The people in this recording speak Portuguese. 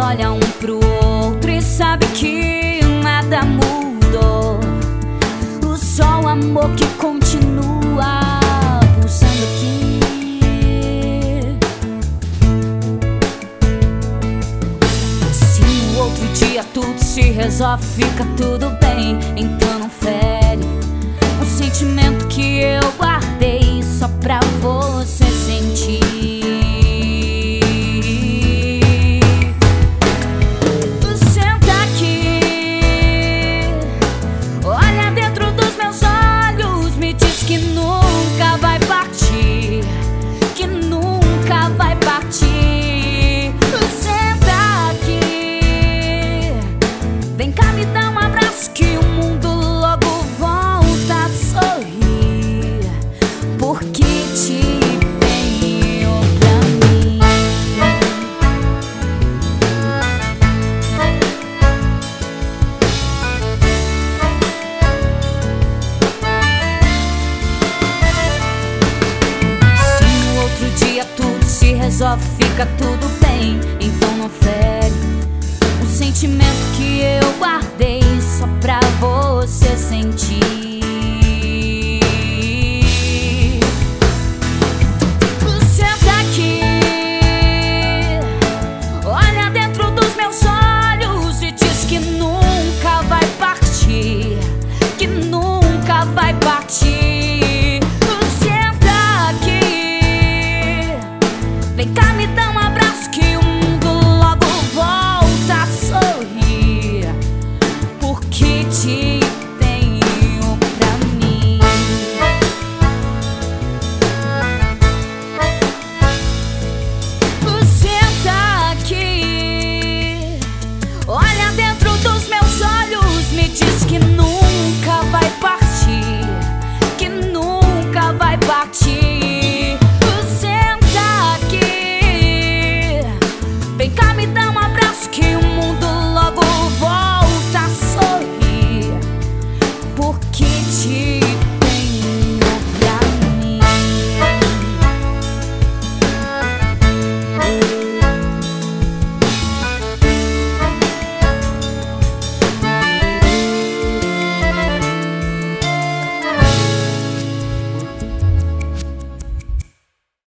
olha um pro outro e sabe que nada mudou. Só o amor que continua pulsando aqui. Se no outro dia tudo se resolve, fica tudo bem, então não fere o sentimento que eu guardei só pra você sentir. Resolve, fica tudo bem, então não fere o sentimento que eu guardei só pra você sentir.